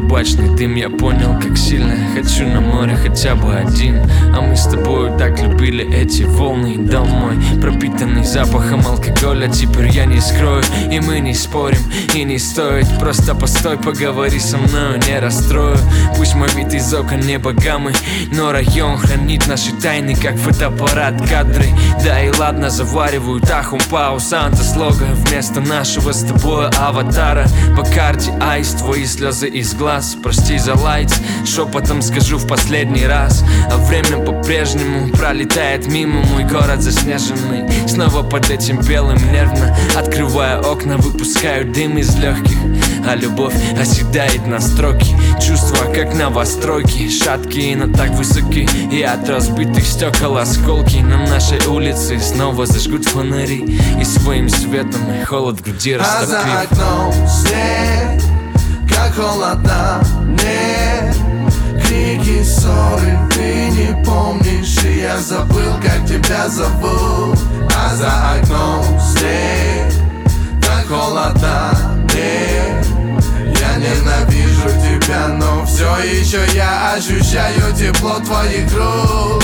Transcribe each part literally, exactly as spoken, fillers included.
табачный дым. Я понял, как сильно я хочу на море хотя бы один. А мы с тобою так любили эти волны. Дом мой, пропитанный запахом алкоголя, теперь я не скрою. И мы не спорим, и не стоит. Просто постой, поговори со мною, не расстрою. Пусть мой вид из окон не богамый, но район хранит наши тайны, как фотоаппарат кадры. Да и ладно, завариваю тахум пау Санта слога вместо нашего с тобой аватара. По карте айс, твои слезы из глаз. Прости за лайтс, шепотом скажу в последний раз. А время по-прежнему пролетает мимо. Мой город заснеженный, снова под этим белым нервно. Открывая окна, выпускаю дым из легких. А любовь оседает на строки. Чувства как новостройки, шаткие, но так высоки. И от разбитых стекол осколки. На нашей улице снова зажгут фонари. И своим светом холод в груди растопив. А за окном снег, как холодно мне. Крики, ссоры, ты не помнишь, и я забыл, как тебя зовут. А за окном снег, так холодно мне. Я ненавижу тебя, но все еще я ощущаю тепло твоих рук.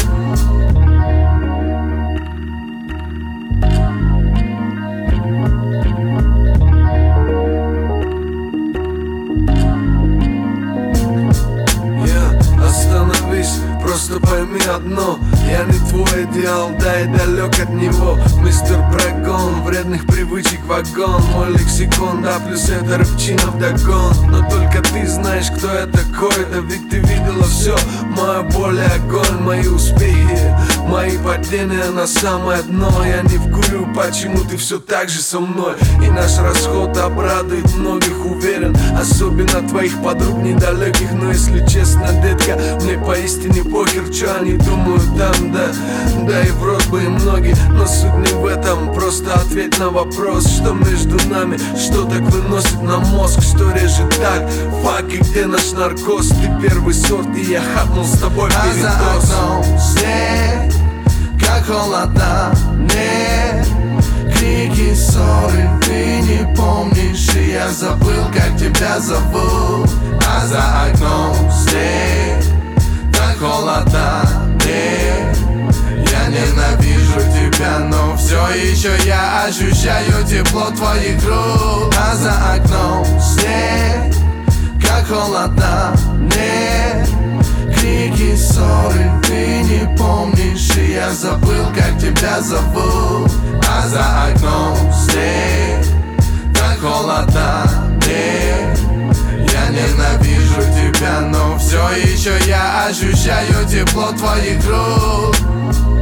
Просто пойми одно, я не твой идеал, да и далек от него. Мистер Брагон, вредных привычек вагон. Мой лексикон, да плюс это рыбчина вдогон. Но только ты знаешь, кто я такой. Да ведь ты видела все, моя боль и огонь. Мои успехи, мои падения на самое дно. Я не вкурю, почему ты все так же со мной. И наш расход обрадует многих, уверен. Особенно твоих подруг недалеких. Но если честно, детка, мне поистине похер, что они думают там, да. Да и в рот бы и многие, но суть не в этом. Просто ответь на вопрос, что между нами, что так выносит на мозг, что режет так. Фак, и где наш наркоз? Ты первый сорт, и я хапнул с тобой передоз. А за окном снег, как холодно мне. Крики, ссоры, ты не помнишь, и я забыл, как тебя зовут. А за окном снег, так холодно мне. Я ненавижу тебя, но все еще я ощущаю тепло твоих рук. А за окном снег, как холодно мне. Крики, ссоры, ты не помнишь, и я забыл, как тебя зовут. А за окном снег, так холодно мне. Я ненавижу тебя, но все еще я ощущаю тепло твоих рук.